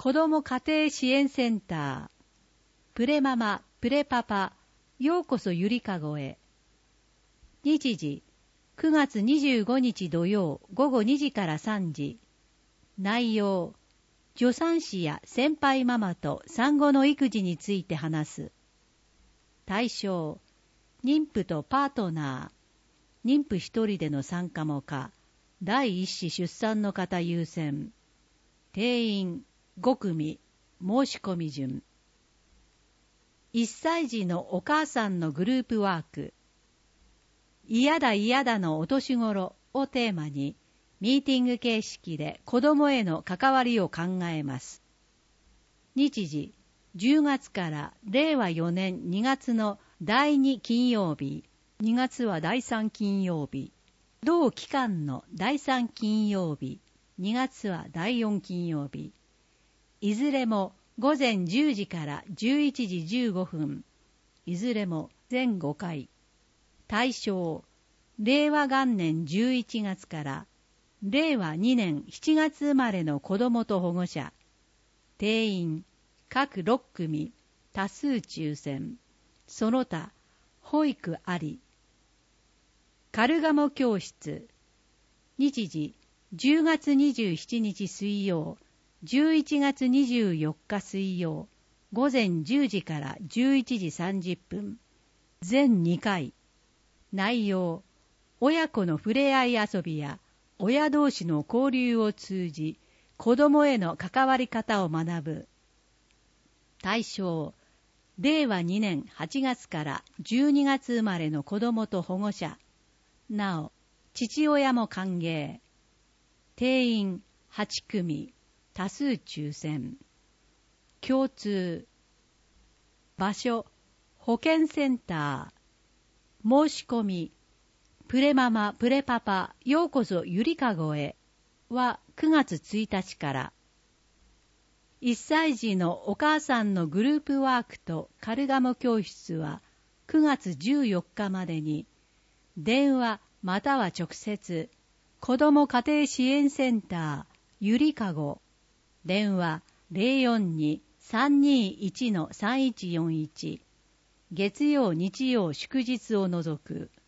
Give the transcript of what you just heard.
子ども家庭支援センター、プレママ、プレパパ、ようこそゆりかごへ。日時、9月25日土曜午後2時から3時。内容、助産師や先輩ママと産後の育児について話す。対象、妊婦とパートナー、妊婦一人での参加も可、第一子出産の方優先。定員5組、申し込み順。1歳児のお母さんのグループワーク。嫌だ嫌だのお年頃をテーマに、ミーティング形式で子供への関わりを考えます。日時、10月から令和4年2月の第2金曜日、2月は第3金曜日、同期間の第3金曜日、2月は第4金曜日、いずれも午前10時から11時15分、いずれも全5回。対象、令和元年11月から令和2年7月生まれの子どもと保護者。定員、各6組、多数抽選。その他、保育あり。カルガモ教室。日時、10月27日水曜、11月24日水曜、午前10時から11時30分。全2回。内容、親子の触れ合い遊びや、親同士の交流を通じ、子供への関わり方を学ぶ。対象、令和2年8月から12月生まれの子供と保護者。なお、父親も歓迎。定員8組、多数抽選。共通。場所、保健センター。申し込み、プレママ、プレパパ、ようこそゆりかごへは9月1日から。1歳児のお母さんのグループワークとカルガモ教室は9月14日までに、電話または直接、子ども家庭支援センター、ゆりかご、電話 042-321-3141、月曜日曜祝日を除く。